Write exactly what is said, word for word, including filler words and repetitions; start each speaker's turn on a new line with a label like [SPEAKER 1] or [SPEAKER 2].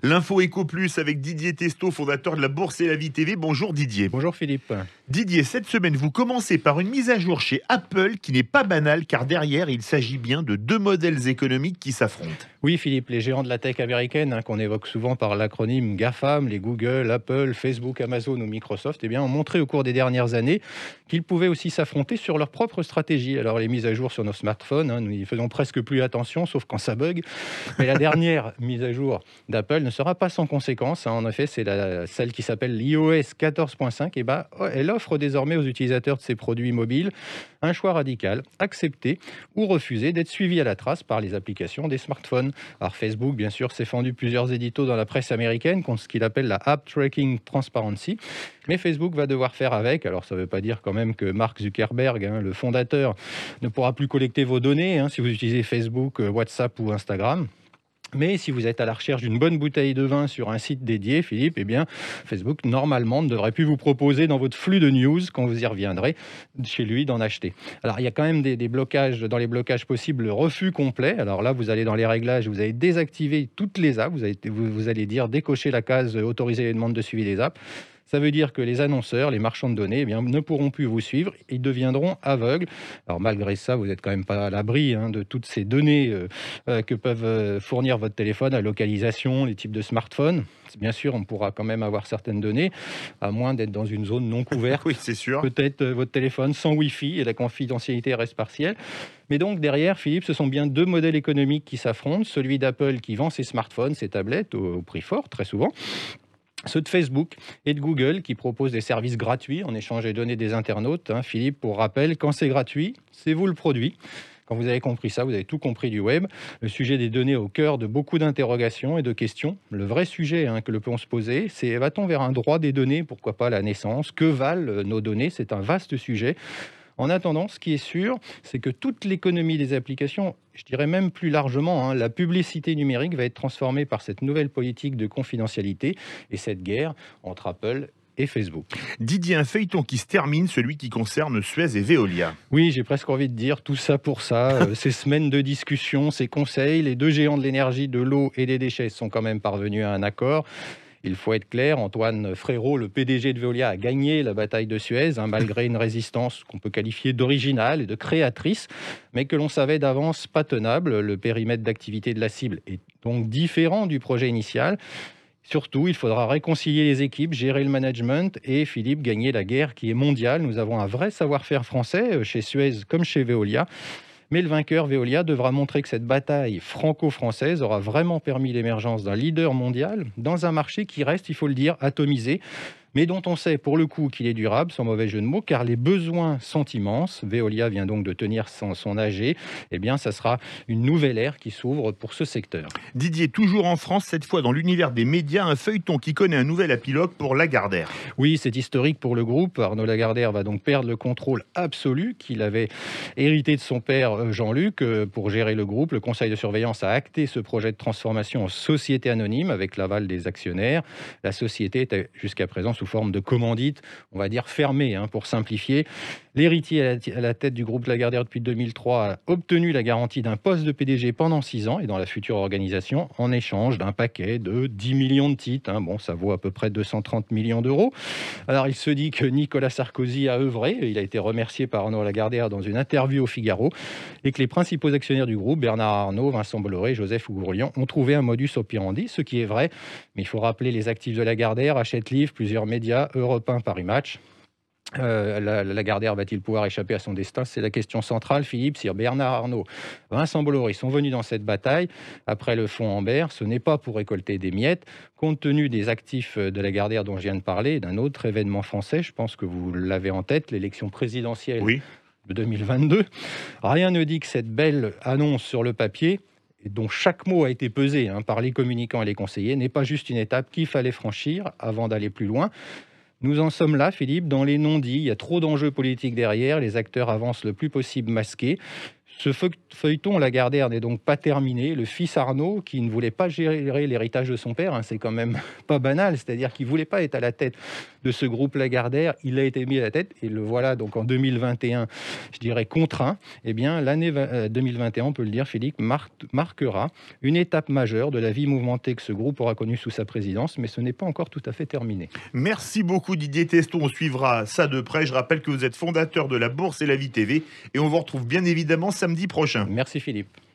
[SPEAKER 1] L'info Éco Plus avec Didier Testo, fondateur de la Bourse et la Vie T V. Bonjour Didier.
[SPEAKER 2] Bonjour Philippe.
[SPEAKER 1] Didier, cette semaine, vous commencez par une mise à jour chez Apple qui n'est pas banale car derrière, il s'agit bien de deux modèles économiques qui s'affrontent.
[SPEAKER 2] Oui Philippe, les géants de la tech américaine, hein, qu'on évoque souvent par l'acronyme GAFAM, les Google, Apple, Facebook, Amazon ou Microsoft, eh bien, ont montré au cours des dernières années qu'ils pouvaient aussi s'affronter sur leur propre stratégie. Alors les mises à jour sur nos smartphones, hein, nous y faisons presque plus attention, sauf quand ça bug. Mais la dernière mise à jour d'Apple ne sera pas sans conséquence. Hein. En effet, c'est la, celle qui s'appelle l'iOS quatorze point cinq. Et ben, elle offre désormais aux utilisateurs de ces produits mobiles un choix radical, accepter ou refuser d'être suivi à la trace par les applications des smartphones. Alors Facebook, bien sûr, s'est fendu plusieurs éditos dans la presse américaine contre ce qu'il appelle la App Tracking Transparency. Mais Facebook va devoir faire avec. Alors, ça ne veut pas dire quand même que Mark Zuckerberg, hein, le fondateur, ne pourra plus collecter vos données hein, si vous utilisez Facebook, WhatsApp ou Instagram. Mais si vous êtes à la recherche d'une bonne bouteille de vin sur un site dédié, Philippe, eh bien, Facebook, normalement, ne devrait plus vous proposer dans votre flux de news, quand vous y reviendrez, chez lui, d'en acheter. Alors, il y a quand même des, des blocages, dans les blocages possibles, le refus complet. Alors là, vous allez dans les réglages, vous allez désactiver toutes les apps. Vous allez, vous, vous allez dire décocher la case « Autoriser les demandes de suivi des apps ». Ça veut dire que les annonceurs, les marchands de données, eh bien, ne pourront plus vous suivre, ils deviendront aveugles. Alors malgré ça, vous n'êtes quand même pas à l'abri hein, de toutes ces données euh, euh, que peuvent euh, fournir votre téléphone, la localisation, les types de smartphones. Bien sûr, on pourra quand même avoir certaines données, à moins d'être dans une zone non couverte.
[SPEAKER 1] Oui, c'est sûr.
[SPEAKER 2] Peut-être euh, votre téléphone sans Wi-Fi et la confidentialité reste partielle. Mais donc derrière, Philippe, ce sont bien deux modèles économiques qui s'affrontent. Celui d'Apple qui vend ses smartphones, ses tablettes au, au prix fort, très souvent. Ceux de Facebook et de Google qui proposent des services gratuits en échange des données des internautes. Hein, Philippe, pour rappel, quand c'est gratuit, c'est vous le produit. Quand vous avez compris ça, vous avez tout compris du web. Le sujet des données au cœur de beaucoup d'interrogations et de questions. Le vrai sujet hein, que l'on peut se poser, c'est va-t-on vers un droit des données, pourquoi pas la naissance? Que valent nos données? C'est un vaste sujet. En attendant, ce qui est sûr, c'est que toute l'économie des applications, je dirais même plus largement, hein, la publicité numérique va être transformée par cette nouvelle politique de confidentialité et cette guerre entre Apple et Facebook.
[SPEAKER 1] Didier, un feuilleton qui se termine, celui qui concerne Suez et Veolia.
[SPEAKER 2] Oui, j'ai presque envie de dire tout ça pour ça. euh, ces semaines de discussion, ces conseils, les deux géants de l'énergie, de l'eau et des déchets sont quand même parvenus à un accord. Il faut être clair, Antoine Frérot, le P D G de Veolia, a gagné la bataille de Suez, hein, malgré une résistance qu'on peut qualifier d'originale et de créatrice, mais que l'on savait d'avance pas tenable. Le périmètre d'activité de la cible est donc différent du projet initial. Surtout, il faudra réconcilier les équipes, gérer le management et, Philippe, gagner la guerre qui est mondiale. Nous avons un vrai savoir-faire français, chez Suez comme chez Veolia. Mais le vainqueur, Veolia, devra montrer que cette bataille franco-française aura vraiment permis l'émergence d'un leader mondial dans un marché qui reste, il faut le dire, atomisé, mais dont on sait pour le coup qu'il est durable, sans mauvais jeu de mots, car les besoins sont immenses. Veolia vient donc de tenir son, son A G. Eh bien, ça sera une nouvelle ère qui s'ouvre pour ce secteur.
[SPEAKER 1] Didier, toujours en France, cette fois dans l'univers des médias, un feuilleton qui connaît un nouvel épilogue pour Lagardère.
[SPEAKER 2] Oui, c'est historique pour le groupe. Arnaud Lagardère va donc perdre le contrôle absolu qu'il avait hérité de son père Jean-Luc pour gérer le groupe. Le conseil de surveillance a acté ce projet de transformation en société anonyme avec l'aval des actionnaires. La société était jusqu'à présent sous forme de commandite, on va dire fermée, hein, pour simplifier. L'héritier à la tête du groupe Lagardère depuis deux mille trois a obtenu la garantie d'un poste de P D G pendant six ans et dans la future organisation en échange d'un paquet de dix millions de titres. Hein. Bon, ça vaut à peu près deux cent trente millions d'euros. Alors, il se dit que Nicolas Sarkozy a œuvré. Il a été remercié par Arnaud Lagardère dans une interview au Figaro et que les principaux actionnaires du groupe, Bernard Arnault, Vincent Bolloré, Joseph Ougourlian, ont trouvé un modus operandi, ce qui est vrai. Mais il faut rappeler les actifs de Lagardère, Hachette Livre, plusieurs médias, Europe un, Paris Match. Euh, la, la Lagardère va-t-il pouvoir échapper à son destin? C'est la question centrale, Philippe. Si Bernard Arnault, Vincent Bolloré sont venus dans cette bataille après le fonds Amber, ce n'est pas pour récolter des miettes. Compte tenu des actifs de Lagardère dont je viens de parler, et d'un autre événement français, je pense que vous l'avez en tête, l'élection présidentielle
[SPEAKER 1] Oui.
[SPEAKER 2] de deux mille vingt-deux, rien ne dit que cette belle annonce sur le papier, dont chaque mot a été pesé hein, par les communicants et les conseillers, n'est pas juste une étape qu'il fallait franchir avant d'aller plus loin. Nous en sommes là, Philippe, dans les non-dits. Il y a trop d'enjeux politiques derrière. Les acteurs avancent le plus possible masqués. Ce feuilleton Lagardère n'est donc pas terminé. Le fils Arnaud, qui ne voulait pas gérer l'héritage de son père, hein, c'est quand même pas banal, c'est-à-dire qu'il ne voulait pas être à la tête de ce groupe Lagardère, il a été mis à la tête, et le voilà donc en deux mille vingt et un, je dirais contraint. Eh bien, l'année deux mille vingt et un, on peut le dire, Philippe, mar- marquera une étape majeure de la vie mouvementée que ce groupe aura connue sous sa présidence, mais ce n'est pas encore tout à fait terminé.
[SPEAKER 1] Merci beaucoup Didier Teston, on suivra ça de près. Je rappelle que vous êtes fondateur de la Bourse et la Vie T V et on vous retrouve bien évidemment samedi prochain.
[SPEAKER 2] Merci Philippe.